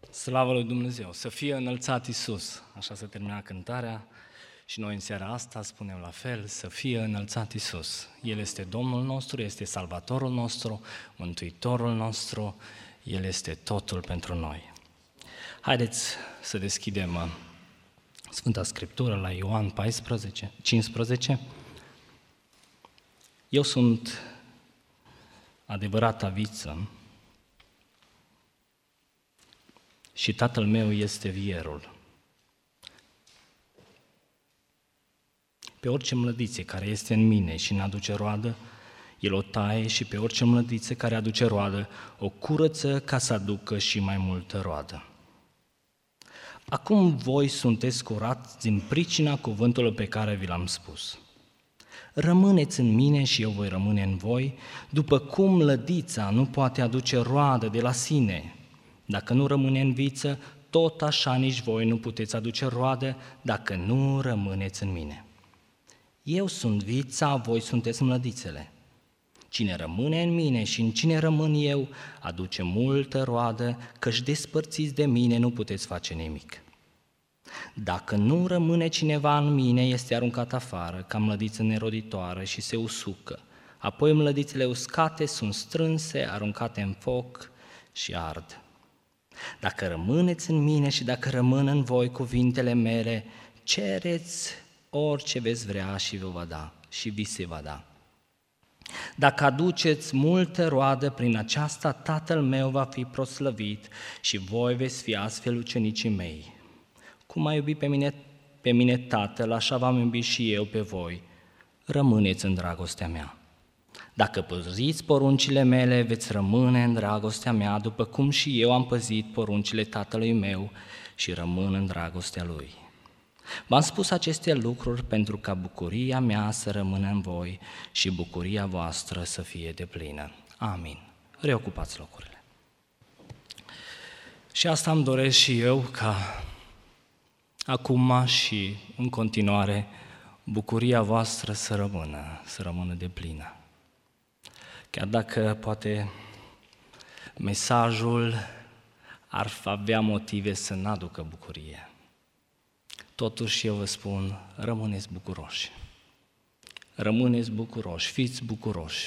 Slavă lui Dumnezeu, să fie înălțat Iisus. Așa se termina cântarea și noi în seara asta spunem la fel, să fie înălțat Iisus. El este Domnul nostru, este Salvatorul nostru, Mântuitorul nostru, El este totul pentru noi. Haideți să deschidem Sfânta Scriptură la Ioan 15. Eu sunt adevărata viță și Tatăl meu este vierul. Pe orice mlădițe care este în mine și n-aduce roadă, El o taie și pe orice mlădițe care aduce roadă, o curăță ca să aducă și mai multă roadă. Acum voi sunteți curați din pricina cuvântului pe care vi l-am spus. Rămâneți în mine și eu voi rămâne în voi, după cum mlădița nu poate aduce roadă de la sine. Dacă nu rămâne în viță, tot așa nici voi nu puteți aduce roadă dacă nu rămâneți în mine. Eu sunt vița, voi sunteți mlădițele. Cine rămâne în mine și în cine rămân eu, aduce multă roadă, căci despărțiți de mine nu puteți face nimic. Dacă nu rămâne cineva în mine, este aruncat afară, ca mlădiță neroditoare și se usucă. Apoi mlădițele uscate sunt strânse, aruncate în foc și ard. Dacă rămâneți în mine și dacă rămân în voi cuvintele mele, cereți orice veți vrea și vă va da, și vi se va da. Dacă aduceți multe roadă, prin aceasta Tatăl meu va fi proslăvit și voi veți fi astfel ucenicii mei. Cum a iubit pe mine Tatăl, așa v-am iubit și eu pe voi. Rămâneți în dragostea mea. Dacă păziți poruncile mele, veți rămâne în dragostea mea, după cum și eu am păzit poruncile Tatălui meu și rămân în dragostea Lui. V-am spus aceste lucruri pentru ca bucuria mea să rămână în voi și bucuria voastră să fie deplină. Amin. Reocupați locurile. Și asta îmi doresc și eu, ca acum și în continuare bucuria voastră să rămână deplină. Chiar dacă poate mesajul ar avea motive să n-aducă bucurie, totuși eu vă spun, rămâneți bucuroși. Rămâneți bucuroși, fiți bucuroși.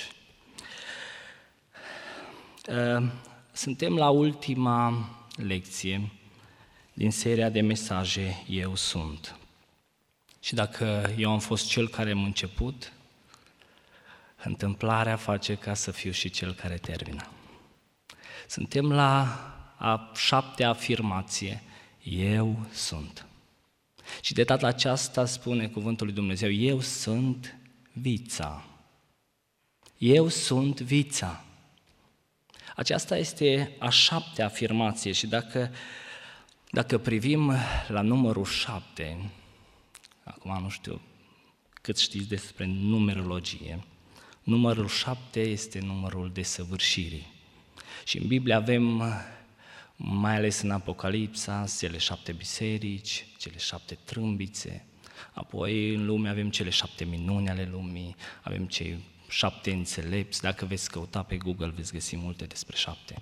Suntem la ultima lecție din seria de mesaje Eu sunt. Și dacă eu am fost cel care am început, întâmplarea face ca să fiu și cel care termină. Suntem la a 7-a afirmație, Eu sunt. Și de data aceasta spune cuvântul lui Dumnezeu, eu sunt vița. Eu sunt vița. Aceasta este a 7-a afirmație și dacă privim la numărul 7, acum nu știu cât știți despre numerologie, numărul 7 este numărul desăvârșirii. Și în Biblie avem, mai ales în Apocalipsa, cele 7 biserici, cele 7 trâmbițe, apoi în lume avem cele 7 minuni ale lumii, avem cei 7 înțelepți, dacă veți căuta pe Google veți găsi multe despre 7.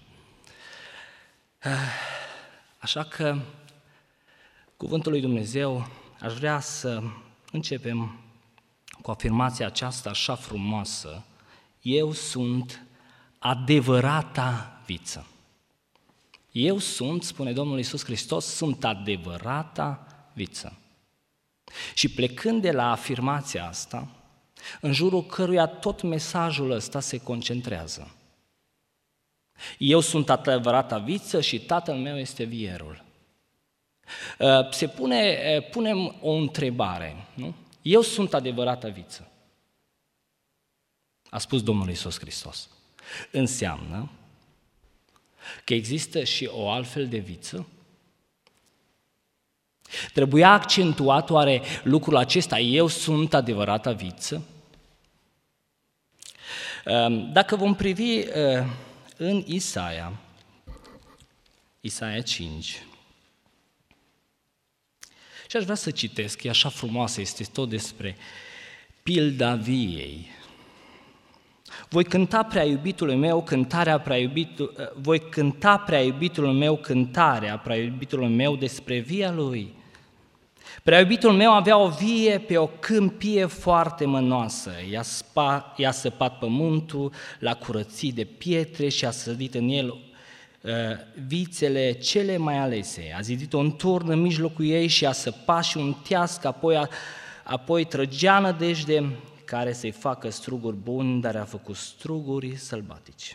Așa că, cuvântul lui Dumnezeu, aș vrea să începem cu afirmația aceasta așa frumoasă, eu sunt adevărata viță. Eu sunt, spune Domnul Iisus Hristos, sunt adevărata viță. Și plecând de la afirmația asta, în jurul căruia tot mesajul ăsta se concentrează. Eu sunt adevărata viță și Tatăl meu este vierul. Punem o întrebare, nu? Eu sunt adevărata viță. A spus Domnul Iisus Hristos. Înseamnă că există și o altfel de viță? Trebuia accentuat oare lucrul acesta, eu sunt adevărata viță? Dacă vom privi în Isaia 5, și aș vrea să citesc, e așa frumoasă, este tot despre pilda viei. Voi cânta prea iubitului meu cântarea prea iubitului meu despre via lui. Prea iubitul meu avea o vie pe o câmpie foarte mănoasă. I-a săpat pământul, l-a curățit de pietre și a sădit în el vițele cele mai alese. A zidit un turn în mijlocul ei și a săpat și un teasc, apoi trăgea nădejde care să-i facă struguri buni, dar a făcut struguri sălbatici.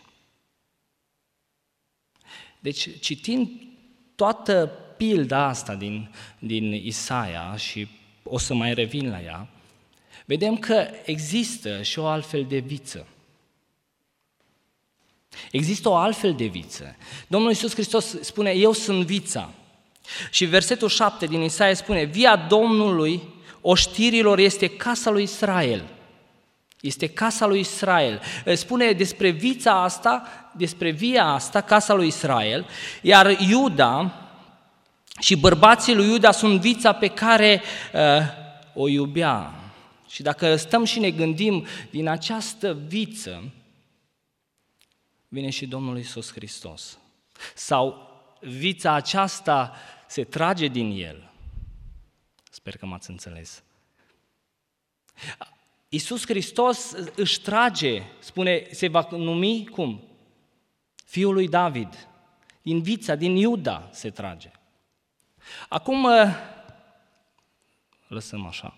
Deci, citind toată pilda asta din Isaia, și o să mai revin la ea, vedem că există și o altfel de viță. Există o altfel de viță. Domnul Iisus Hristos spune, eu sunt vița. Și versetul 7 din Isaia spune, via Domnului oștirilor este casa lui Israel. Este casa lui Israel. Spune despre vița asta, despre via asta, casa lui Israel, iar Iuda și bărbații lui Iuda sunt vița pe care o iubea. Și dacă stăm și ne gândim din această viță, vine și Domnul Iisus Hristos. Sau vița aceasta se trage din El. Sper că m-ați înțeles. Iisus Hristos își trage, spune, se va numi cum? Fiul lui David. Din vița, din Iuda se trage. Acum, lăsăm așa.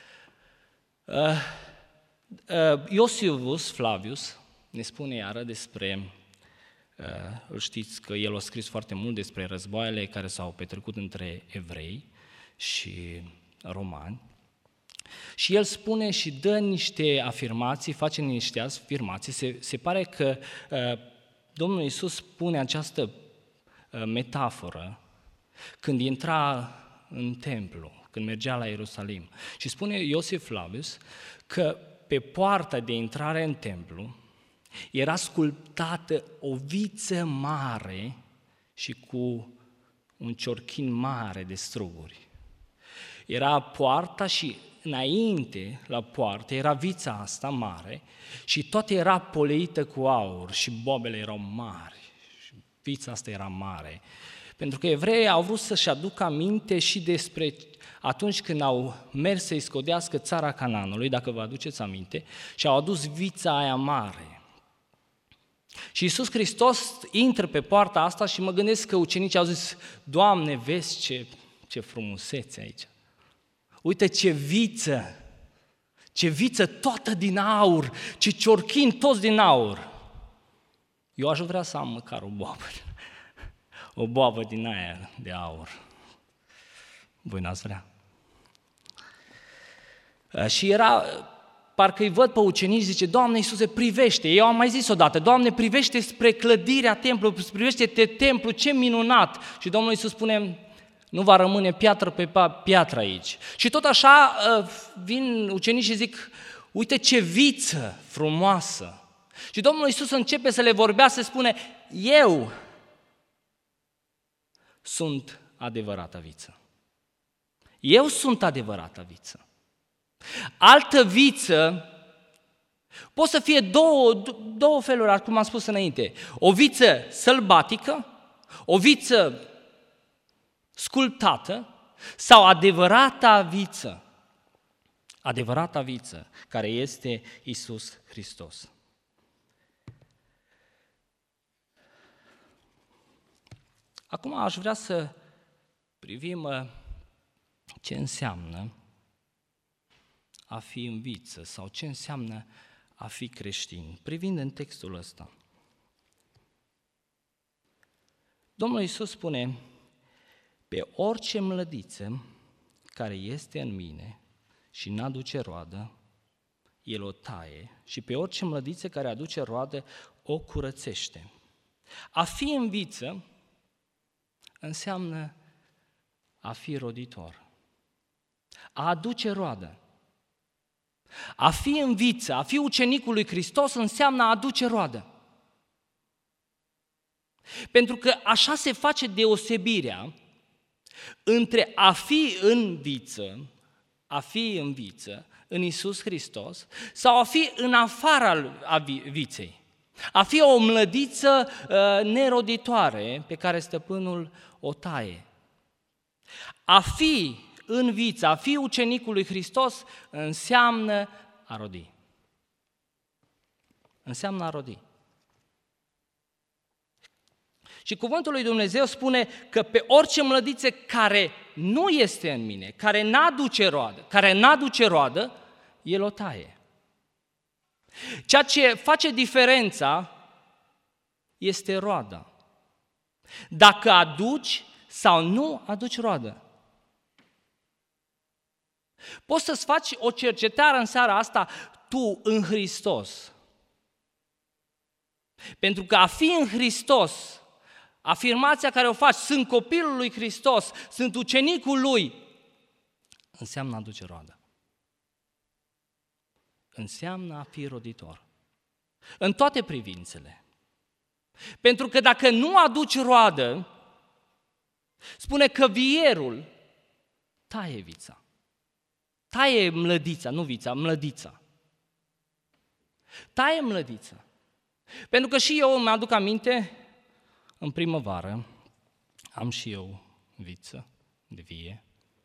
Iosifus Flavius ne spune iară despre, îl știți că el a scris foarte mult despre războaiele care s-au petrecut între evrei și romani. Și el spune și dă niște afirmații, face niște afirmații. Se pare că Domnul Iisus spune această metaforă când intra în templu, când mergea la Ierusalim. Și spune Iosif Flavius că pe poarta de intrare în templu era sculptată o viță mare și cu un ciorchin mare de struguri. Era poarta și înainte, la poartă, era vița asta mare și toată era poleită cu aur și bobele erau mari. Și vița asta era mare. Pentru că evreii au vrut să-și aducă aminte și despre atunci când au mers să-i scodească țara Canaanului, dacă vă aduceți aminte, și au adus vița aia mare. Și Iisus Hristos intră pe poarta asta și mă gândesc că ucenicii au zis, Doamne, vezi ce frumusețe aici. Uite ce viță toată din aur, ce ciorchini toți din aur. Eu aș vrea să am măcar o boabă din aia de aur. Voi n-ați vrea? Și era, parcă îi văd pe ucenici, zice, Doamne Iisuse, privește, eu am mai zis odată, Doamne, privește spre clădirea templului, privește-te templu, ce minunat! Și Domnul Iisus spune, nu va rămâne piatră pe piatră aici. Și tot așa vin ucenicii și zic, uite ce viță frumoasă! Și Domnul Iisus începe să le vorbească, spune, eu sunt adevărata viță. Eu sunt adevărata viță. Altă viță pot să fie două feluri, cum am spus înainte. O viță sălbatică, o viță sculptată sau adevărata viță. Adevărata viță, care este Iisus Hristos. Acum aș vrea să privim ce înseamnă a fi în viță sau ce înseamnă a fi creștin, privind în textul ăsta. Domnul Iisus spune, pe orice mlădiță care este în mine și n-aduce roadă, El o taie și pe orice mlădiță care aduce roadă, o curățește. A fi în viță înseamnă a fi roditor, a aduce roadă. A fi în viță, a fi ucenicul lui Hristos înseamnă a aduce roadă. Pentru că așa se face deosebirea între a fi în viță a fi în viță, în Iisus Hristos, sau a fi în afara viței. A fi o mlădiță neroditoare pe care stăpânul o taie. A fi în viță, a fi ucenicul lui Hristos înseamnă a rodi. Înseamnă a rodi. Și cuvântul lui Dumnezeu spune că pe orice mlădiță care nu este în mine, care n-aduce roadă, El o taie. Ceea ce face diferența este roada. Dacă aduci sau nu aduci roadă. Poți să-ți faci o cercetare în seara asta, tu în Hristos. Pentru că a fi în Hristos, afirmația care o faci, sunt copilul lui Hristos, sunt ucenicul lui, înseamnă a aduce roadă. Înseamnă a fi roditor. În toate privințele. Pentru că dacă nu aduci roadă, spune că vierul taie vița. Taie mlădița, nu vița, mlădița. Taie mlădița. Pentru că și eu îmi aduc aminte, în primăvară, am și eu viță de vie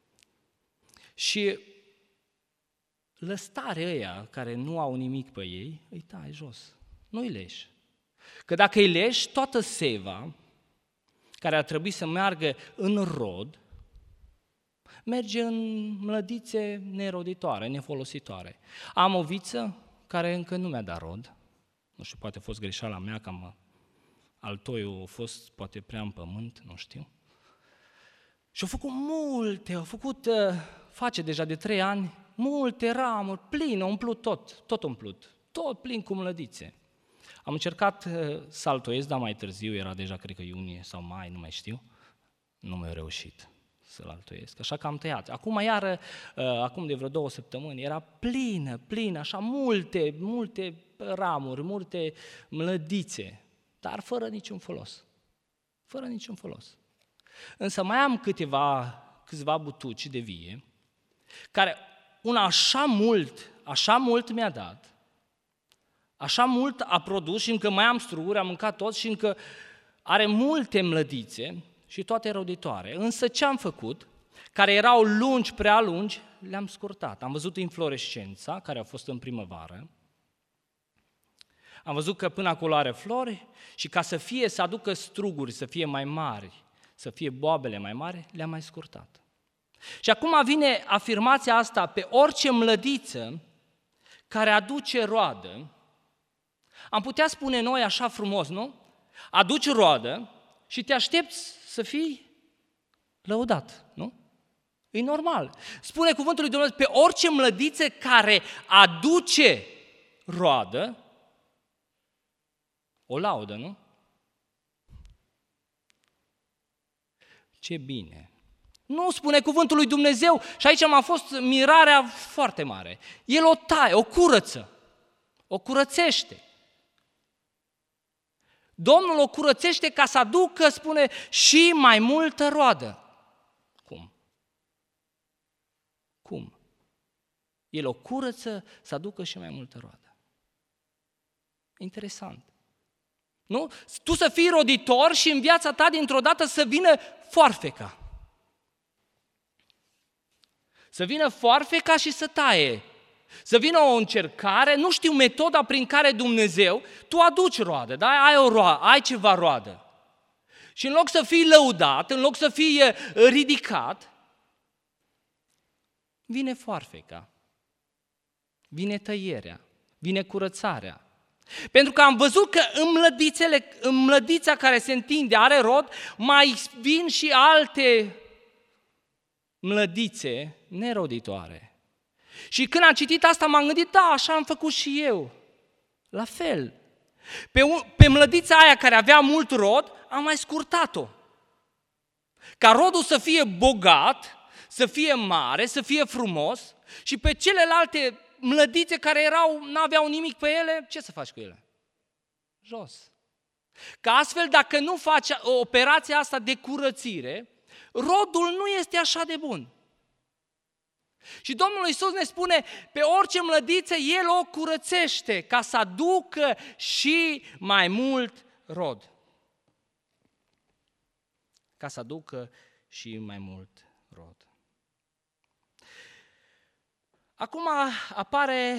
și lăstare ăia care nu au nimic pe ei, îi tai jos, nu îi leși. Că dacă îi leși, toată seva, care ar trebui să meargă în rod, merge în mlădițe neroditoare, nefolositoare. Am o viță care încă nu mi-a dat rod, nu știu, poate a fost greșeala mea, că altoiul a fost poate prea în pământ, nu știu. Și au făcut face deja de 3 ani, multe ramuri, pline, umplut tot umplut, tot plin cu mlădițe. Am încercat să altoiesc, dar mai târziu, era deja, cred că iunie sau mai, nu mai știu, nu mi-a reușit să-l altoiesc, așa că am tăiat. Acum iară, acum de vreo 2 săptămâni, era plină, așa multe ramuri, multe mlădițe, dar fără niciun folos. Însă mai am câțiva butuci de vie, care una așa mult mi-a dat, așa mult a produs și încă mai am struguri, am mâncat tot și încă are multe mlădițe și toate roditoare. Însă ce am făcut? Care erau lungi, prea lungi, le-am scurtat. Am văzut inflorescența, care a fost în primăvară. Am văzut că până acolo are flori și ca să aducă struguri, să fie mai mari, să fie boabele mai mari, le-am mai scurtat. Și acum vine afirmația asta, pe orice mlădiță care aduce roadă, am putea spune noi așa frumos, nu? Aduci roadă și te aștepți să fii lăudat, nu? E normal. Spune cuvântul lui Dumnezeu, pe orice mlădiță care aduce roadă, o laudă, nu? Ce bine! Nu spune cuvântul lui Dumnezeu și aici m-a fost mirarea foarte mare. El o taie, o curăță, o curățește. Domnul o curățește ca să aducă, spune, și mai multă roadă. Cum? El o curăță să aducă și mai multă roadă. Interesant. Nu? Tu să fii roditor și în viața ta dintr-o dată să vină foarfeca. Să vină foarfeca și să taie. Să vină o încercare, nu știu metoda prin care Dumnezeu, tu aduci roadă, da? Ai ceva roadă. Și în loc să fii lăudat, în loc să fii ridicat, vine foarfeca, vine tăierea, vine curățarea. Pentru că am văzut că în mlădița care se întinde, are rod, mai vin și alte mlădițe neroditoare. Și când am citit asta, m-am gândit, da, așa am făcut și eu. La fel. Pe mlădița aia care avea mult rod, am mai scurtat-o. Ca rodul să fie bogat, să fie mare, să fie frumos și pe celelalte mlădițe care n-aveau nimic pe ele, ce să faci cu ele? Jos. Că astfel, dacă nu faci operația asta de curățire, rodul nu este așa de bun. Și Domnul Iisus ne spune, pe orice mlădiță El o curățește ca să aducă și mai mult rod. Ca să aducă și mai mult rod. Acum apare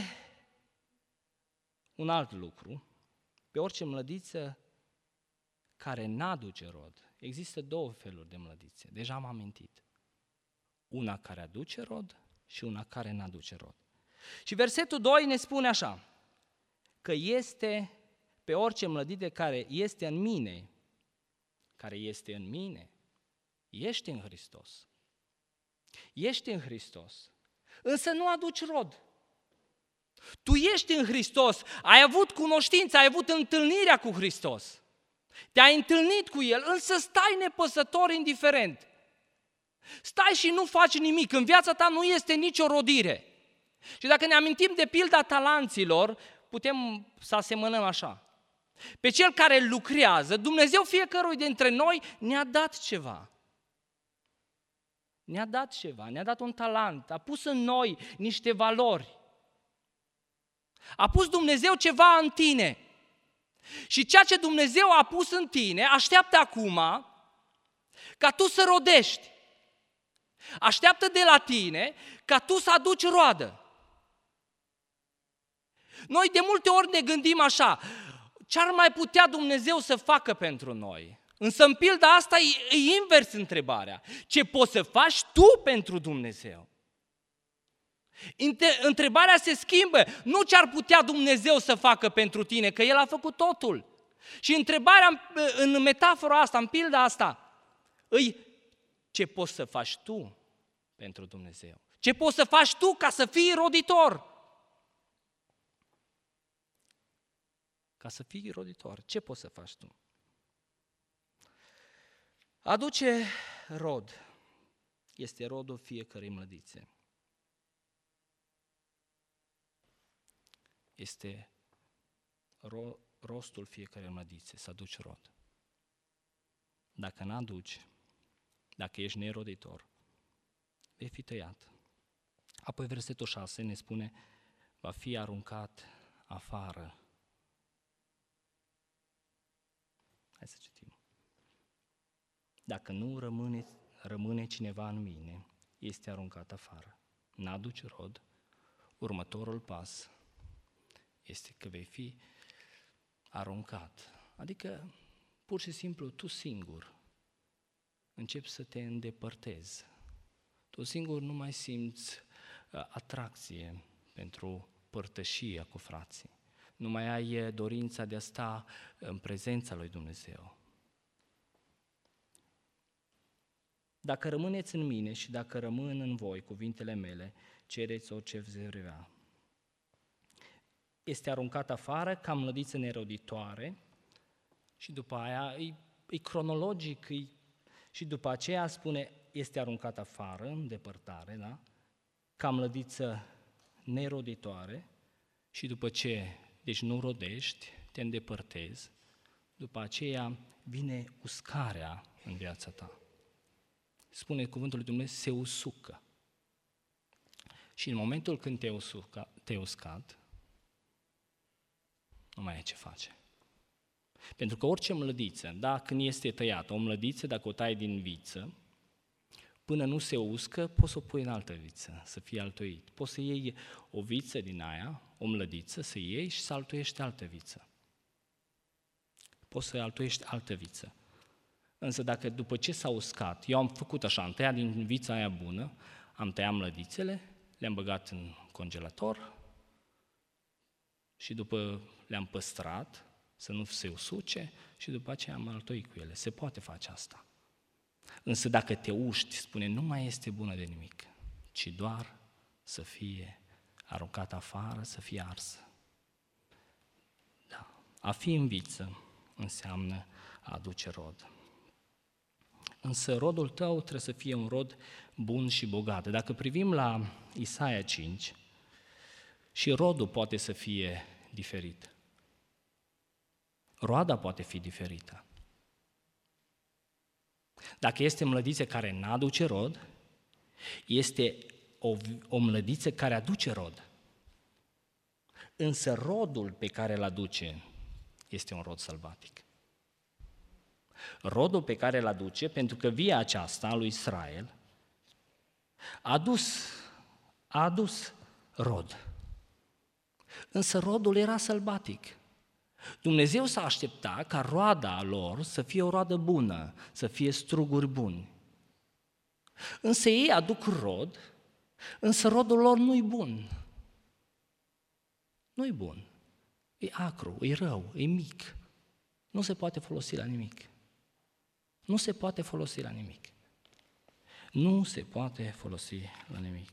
un alt lucru. Pe orice mlădiță care n-aduce rod. Există două feluri de mlădițe, deja am amintit. Una care aduce rod și una care n-aduce rod. Și versetul 2 ne spune așa, că este pe orice mlădiță care este în mine, ești în Hristos. Ești în Hristos, însă nu aduci rod. Tu ești în Hristos, ai avut cunoștință, ai avut întâlnirea cu Hristos. Te-ai întâlnit cu El, însă stai nepăsător, indiferent. Stai și nu faci nimic, în viața ta nu este nicio rodire. Și dacă ne amintim de pilda talanților, putem să asemănăm așa. Pe cel care lucrează, Dumnezeu fiecărui dintre noi ne-a dat ceva. Ne-a dat ceva, ne-a dat un talent, a pus în noi niște valori. A pus Dumnezeu ceva în tine. Și ceea ce Dumnezeu a pus în tine așteaptă acum ca tu să rodești. Așteaptă de la tine ca tu să aduci roadă. Noi de multe ori ne gândim așa, ce ar mai putea Dumnezeu să facă pentru noi? Însă în pilda asta e invers întrebarea. Ce poți să faci tu pentru Dumnezeu? Întrebarea se schimbă, nu ce ar putea Dumnezeu să facă pentru tine, că El a făcut totul. Și întrebarea în metafora asta, în pilda asta, îi ce poți să faci tu pentru Dumnezeu? Ce poți să faci tu ca să fii roditor? Ca să fii roditor, ce poți să faci tu? Aduce rod. Este rodul fiecărei mlădițe. Este rostul fiecărei mlădițe, să aduci rod. Dacă n-aduci, dacă ești neroditor, vei fi tăiat. Apoi versetul 6 ne spune, va fi aruncat afară. Hai să citim. Dacă nu rămâne cineva în mine, este aruncat afară. N-aduci rod, următorul pas este că vei fi aruncat. Adică, pur și simplu, tu singur începi să te îndepărtezi. Tu singur nu mai simți atracție pentru părtășia cu frații. Nu mai ai dorința de a sta în prezența lui Dumnezeu. Dacă rămâneți în mine și dacă rămân în voi cuvintele mele, cereți orice veți vrea. Este aruncat afară ca mlădiță neroditoare și după aia e cronologic și după aceea spune este aruncat afară, în depărtare, da? Ca mlădiță neroditoare și după ce, deci nu rodești, te îndepărtezi, după aceea vine uscarea în viața ta. Spune cuvântul lui Dumnezeu, se usucă. Și în momentul când te-ai uscat, nu mai ai ce face. Pentru că orice mlădiță, da, când este tăiată, o mlădiță, dacă o tai din viță, până nu se uscă, poți să o pui în altă viță, să fie altoit. Poți să iei o viță din aia, o mlădiță, să iei și să altoiești altă viță. Poți să altoiești altă viță. Însă dacă după ce s-a uscat, eu am făcut așa, am tăiat din vița aia bună, am tăiat mlădițele, le-am băgat în congelator și după le-am păstrat, să nu se usuce și după aceea am altoit cu ele. Se poate face asta. Însă dacă te uști, spune, nu mai este bună de nimic, ci doar să fie aruncat afară, să fie arsă. Da. A fi în viță înseamnă a aduce rod. Însă rodul tău trebuie să fie un rod bun și bogat. Dacă privim la Isaia 5, și rodul poate să fie diferit. Roada poate fi diferită. Dacă este mlădiță care n-aduce rod, este o mlădiță care aduce rod. Însă rodul pe care îl aduce este un rod sălbatic. Rodul pe care îl aduce, pentru că via aceasta a lui Israel a adus rod. Însă rodul era sălbatic. Dumnezeu s-a așteptat ca roada lor să fie o roadă bună, să fie struguri buni. Însă ei aduc rod, însă rodul lor nu-i bun. Nu-i bun. E acru, e rău, e mic. Nu se poate folosi la nimic. Nu se poate folosi la nimic. Nu se poate folosi la nimic.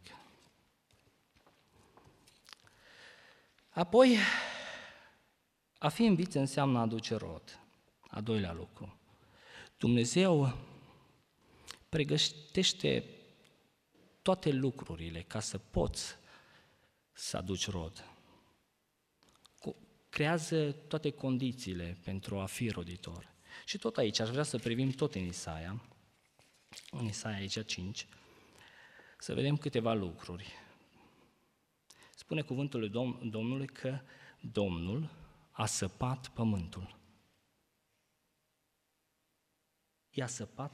Apoi, a fi în viță înseamnă a aduce rod. A doilea lucru. Dumnezeu pregătește toate lucrurile ca să poți să aduci rod. Creează toate condițiile pentru a fi roditor. Și tot aici aș vrea să privim tot în Isaia aici 5, să vedem câteva lucruri. Spune cuvântul lui Domnului că Domnul a săpat pământul. I-a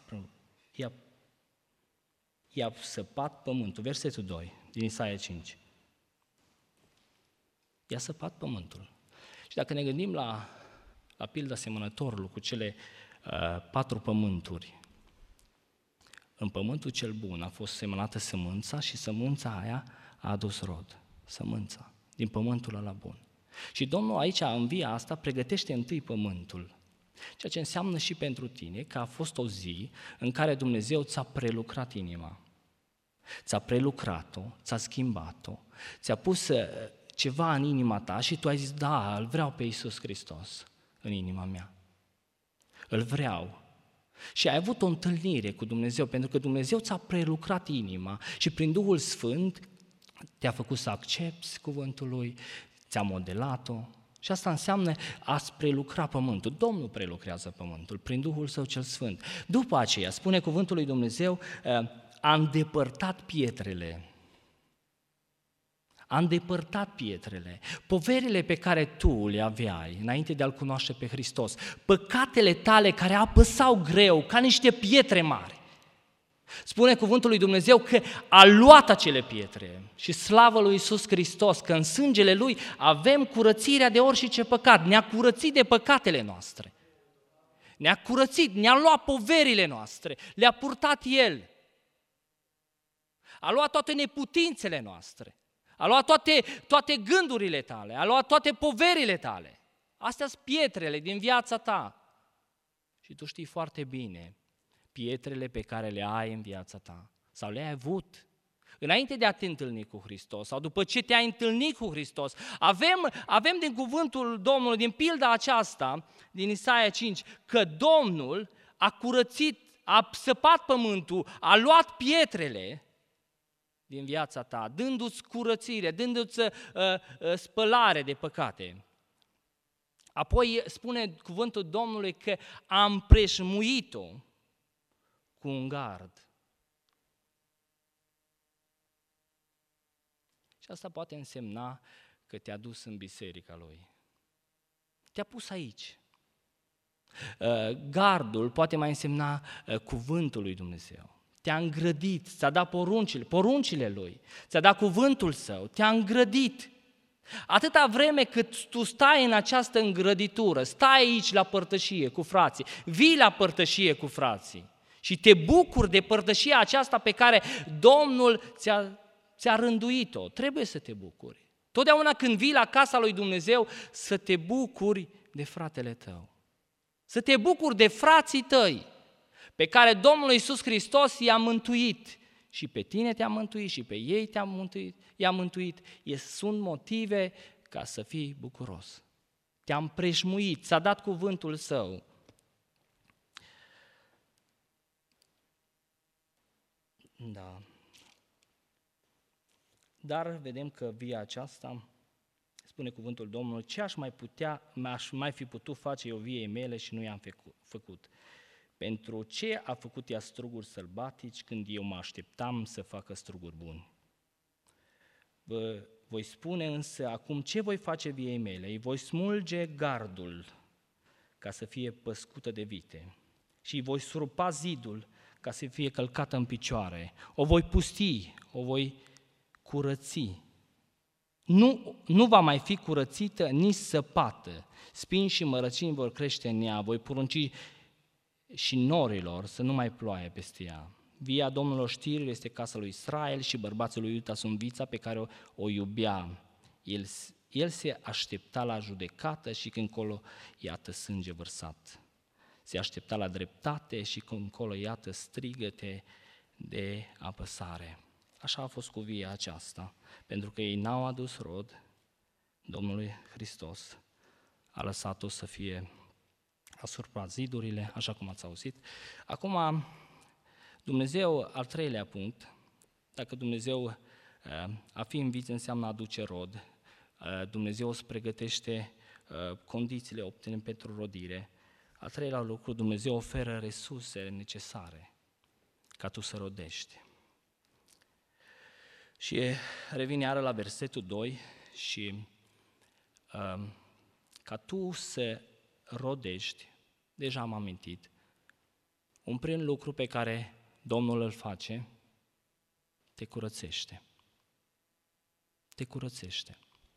săpat pământul. Versetul 2 din Isaia 5. I-a săpat pământul. Și dacă ne gândim la pilda semănătorului cu cele 4 pământuri, în pământul cel bun a fost semănată sămânța și sămânța aia a adus rod. Sămânța, din pământul ăla bun. Și Domnul aici, în via asta, pregătește întâi pământul. Ceea ce înseamnă și pentru tine că a fost o zi în care Dumnezeu ți-a prelucrat inima. Ți-a prelucrat-o, ți-a schimbat-o, ți-a pus ceva în inima ta și tu ai zis, da, îl vreau pe Iisus Hristos în inima mea. Îl vreau. Și ai avut o întâlnire cu Dumnezeu, pentru că Dumnezeu ți-a prelucrat inima și prin Duhul Sfânt te-a făcut să accepți cuvântul Lui, ți-a modelat-o. Și asta înseamnă a-ți prelucra pământul. Domnul prelucrează pământul prin Duhul Său cel Sfânt. După aceea, spune cuvântul lui Dumnezeu, a îndepărtat pietrele. A îndepărtat pietrele, poverile pe care tu le aveai înainte de a-L cunoaște pe Hristos, păcatele tale care apăsau greu ca niște pietre mari. Spune cuvântul lui Dumnezeu că a luat acele pietre și slavă lui Iisus Hristos, că în sângele Lui avem curățirea de orice păcat, ne-a curățit de păcatele noastre. Ne-a curățit, ne-a luat poverile noastre, le-a purtat El. A luat toate neputințele noastre. A luat toate gândurile tale, a luat toate poverile tale. Astea sunt pietrele din viața ta. Și tu știi foarte bine pietrele pe care le ai în viața ta sau le-ai avut înainte de a te întâlni cu Hristos sau după ce te-ai întâlnit cu Hristos. Avem din cuvântul Domnului, din pilda aceasta, din Isaia 5, că Domnul a curățit, a săpat pământul, a luat pietrele din viața ta, dându-ți curățire, dându-ți spălare de păcate. Apoi spune cuvântul Domnului că a împrejmuit-o cu un gard. Și asta poate însemna că te-a dus în biserica Lui. Te-a pus aici. Gardul poate mai însemna cuvântul lui Dumnezeu. Te-a îngrădit, ți-a dat poruncile Lui, ți-a dat cuvântul Său, te-a îngrădit. Atâta vreme cât tu stai în această îngrăditură, stai aici la părtășie cu frații, vii la părtășie cu frații și te bucuri de părtășia aceasta pe care Domnul ți-a rânduit-o, trebuie să te bucuri. Totdeauna când vii la casa lui Dumnezeu, să te bucuri de fratele tău, să te bucuri de frații tăi, pe care Domnul Iisus Hristos i-a mântuit. Și pe tine te-a mântuit și pe ei i-a mântuit. Sunt motive ca să fii bucuros. Te-a împrejmuit, ți-a dat cuvântul Său. Da. Dar vedem că via aceasta, spune cuvântul Domnului, ce aș mai fi putut face eu viei mele și nu i-am făcut? Pentru ce a făcut ea struguri sălbatici când eu mă așteptam să facă struguri buni? Vă voi spune însă acum ce voi face viei mele. Îi voi smulge gardul ca să fie păscută de vite și îi voi surpa zidul ca să fie călcată în picioare. O voi pusti, o voi curăți. Nu va mai fi curățită, nici săpată. Spini și mărăcini vor crește în ea, voi porunci și norilor să nu mai ploaie peste ea. Via Domnului știrilor este casa lui Israel și bărbații lui Iuda sunt vița pe care o iubea. El se aștepta la judecată și când încolo, iată, sânge vărsat. Se aștepta la dreptate și când încolo, iată, strigăte de apăsare. Așa a fost cu via aceasta, pentru că ei n-au adus rod, Domnului Hristos a lăsat-o să fie, a surpat zidurile, așa cum ați auzit. Acum, Dumnezeu, al treilea punct, dacă Dumnezeu a fi în viță înseamnă a aduce rod, Dumnezeu îți pregătește condițiile optime pentru rodire. Al treilea lucru, Dumnezeu oferă resurse necesare ca tu să rodești. Și revin iară la versetul 2 și ca tu să rodești, deja am amintit, un prim lucru pe care Domnul îl face, te curățește. Te curățește.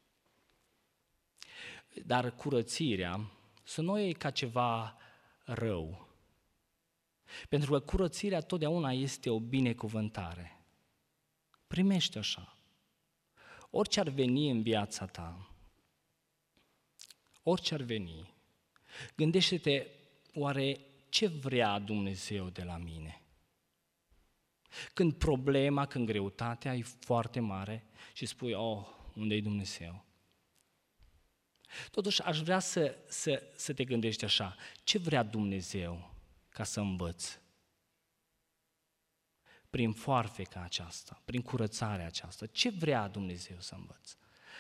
Dar curățirea să nu o iei ca ceva rău, pentru că curățirea totdeauna este o binecuvântare. Primește așa. Orice ar veni în viața ta, orice ar veni, gândește-te, oare ce vrea Dumnezeu de la mine? Când problema, când greutatea e foarte mare și spui, unde e Dumnezeu? Totuși aș vrea să te gândești așa, ce vrea Dumnezeu ca să învăț? Prin foarfeca aceasta, prin curățarea aceasta, ce vrea Dumnezeu să învăț?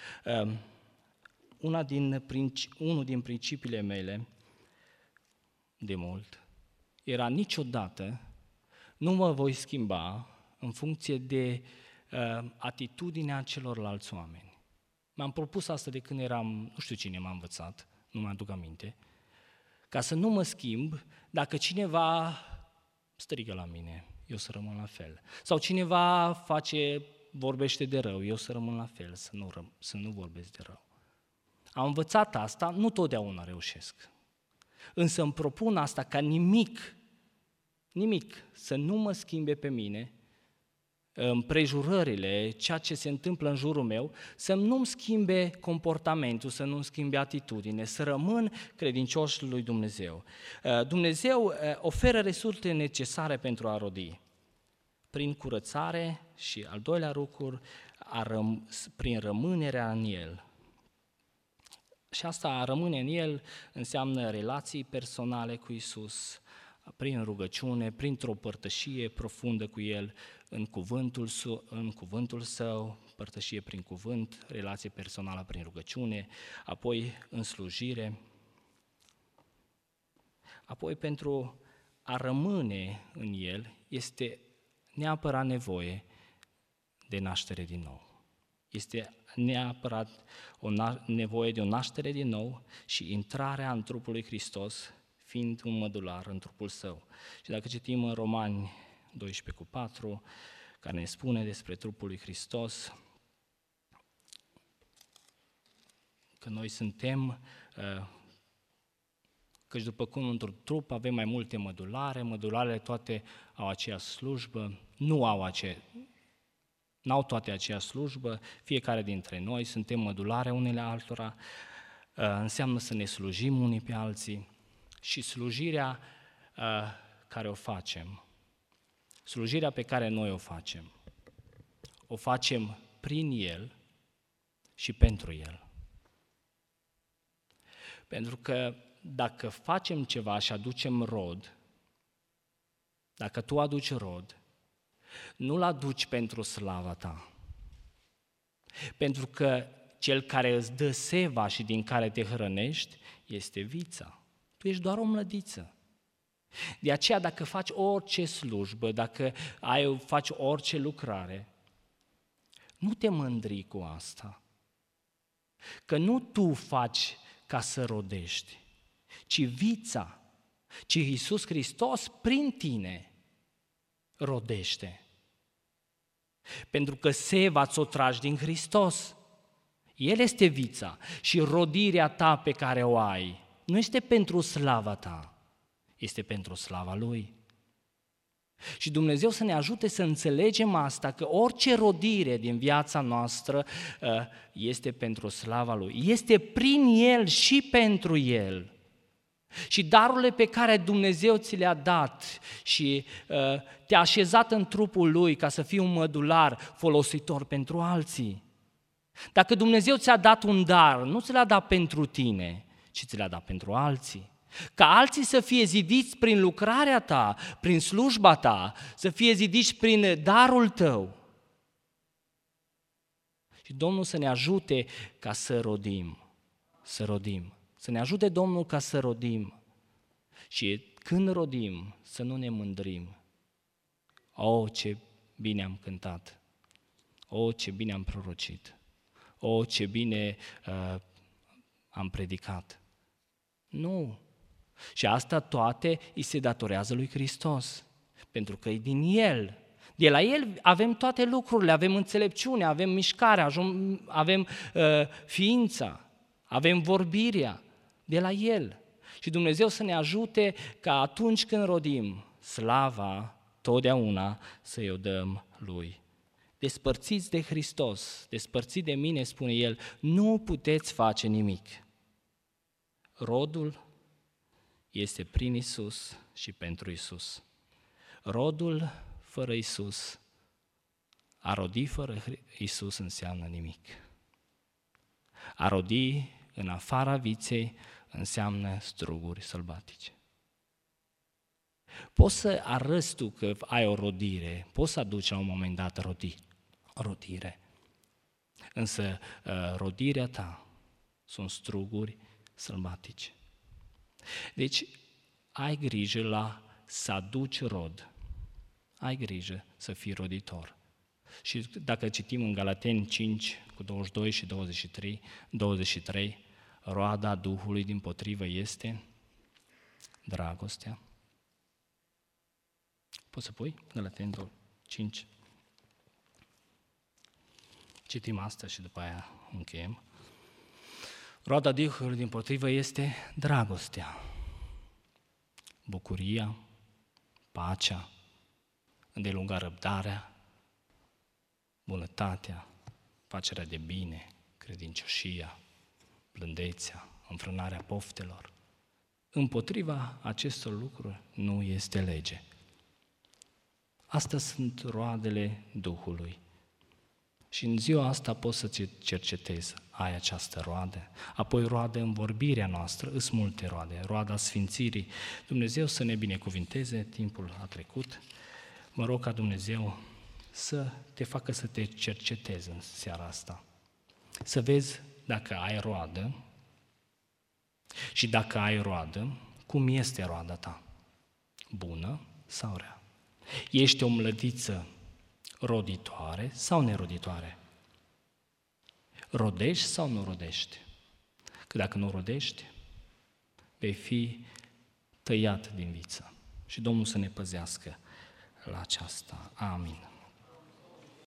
Unul din principiile mele de mult era niciodată nu mă voi schimba în funcție de atitudinea celorlalți oameni. M-am propus asta de când eram, nu știu cine m-a învățat, nu mă aduc aminte, ca să nu mă schimb dacă cineva strigă la mine, eu să rămân la fel. Sau cineva vorbește de rău, eu să rămân la fel, să nu vorbesc de rău. Am învățat asta, nu totdeauna reușesc. Însă îmi propun asta ca nimic să nu mă schimbe pe mine, împrejurările, ceea ce se întâmplă în jurul meu, să nu-mi schimbe comportamentul, să nu-mi schimbe atitudine, să rămân credincios lui Dumnezeu. Dumnezeu oferă resursele necesare pentru a rodi, prin curățare și, al doilea lucru, prin rămânerea în El. Și asta, a rămâne în El, înseamnă relații personale cu Iisus, prin rugăciune, printr-o părtășie profundă cu El, în cuvântul Său, părtășie prin cuvânt, relație personală prin rugăciune, apoi în slujire. Apoi, pentru a rămâne în El, este neapărat nevoie de naștere din nou. Este neapărat nevoie de o naștere din nou și intrarea în trupul lui Hristos, fiind un mădular în trupul Său. Și dacă citim în Romani 12:4, care ne spune despre trupul lui Hristos, că noi suntem, căci după cum într-un trup avem mai multe mădulare, mădularele toate au aceeași slujbă, n-au toate aceeași slujbă, fiecare dintre noi suntem mădulare unele altora, înseamnă să ne slujim unii pe alții și slujirea care o facem, slujirea pe care noi o facem prin El și pentru El. Pentru că dacă facem ceva și aducem rod, dacă tu aduci rod, nu-l aduci pentru slava ta. Pentru că cel care îți dă seva și din care te hrănești este vița. Tu ești doar o mlădiță. De aceea dacă faci orice slujbă, dacă faci orice lucrare, Nu te mândri cu asta. Că nu tu faci ca să rodești, ci vița, ci Iisus Hristos prin tine rodește. Pentru că seva ți-o tragi din Hristos. El este vița și rodirea ta pe care o ai nu este pentru slava ta, este pentru slava Lui. Și Dumnezeu să ne ajute să înțelegem asta, că orice rodire din viața noastră este pentru slava Lui. Este prin El și pentru El. Și darurile pe care Dumnezeu ți le-a dat și te-a așezat în trupul Lui ca să fii un mădular folositor pentru alții. Dacă Dumnezeu ți-a dat un dar, nu ți l-a dat pentru tine, ci ți l-a dat pentru alții. Ca alții să fie zidiți prin lucrarea ta, prin slujba ta, să fie zidiți prin darul tău. Și Domnul să ne ajute ca să rodim, să ne ajute Domnul ca să rodim. Și când rodim, să nu ne mândrim. Ce bine am cântat! Ce bine am prorocit! Ce bine am predicat! Nu! Și asta toate îi se datorează lui Hristos, pentru că e din El. De la El avem toate lucrurile, avem înțelepciune, avem mișcarea, avem ființa, avem vorbirea, de la El. Și Dumnezeu să ne ajute ca atunci când rodim, slava totdeauna să-i o dăm Lui. Despărțiți de Hristos, despărțiți de mine, spune El, nu puteți face nimic. Rodul este prin Isus și pentru Isus. Rodul fără Isus, a rodi fără Isus înseamnă nimic. A rodi în afara viței înseamnă struguri sălbatice. Poți să arăți tu că ai o rodire, poți să aduci la un moment dat rodire, însă rodirea ta sunt struguri sălbatice. Deci, ai grijă să aduci rod, ai grijă să fii roditor. Și dacă citim în Galateni 5, cu 22 și 23, roada Duhului dimpotrivă este dragostea. Poți să pui Galateni 5? Citim asta și după aia încheiem. Roada Duhului dimpotrivă este dragostea, bucuria, pacea, îndelunga răbdarea, bunătatea, facerea de bine, credincioșia, blândețea, înfrânarea poftelor. Împotriva acestor lucruri nu este lege. Astea sunt roadele Duhului. Și în ziua asta poți să-ți cercetezi, ai această roadă. Apoi roade în vorbirea noastră, îs multe roade, roada sfințirii. Dumnezeu să ne binecuvinteze, timpul a trecut. Mă rog ca Dumnezeu să te facă să te cercetezi în seara asta. Să vezi dacă ai roadă și dacă ai roadă, cum este roada ta? Bună sau rea? Ești o mlădiță roditoare sau neroditoare? Rodești sau nu rodești? Că dacă nu rodești, vei fi tăiat din viță. Și Domnul să ne păzească la aceasta. Amin.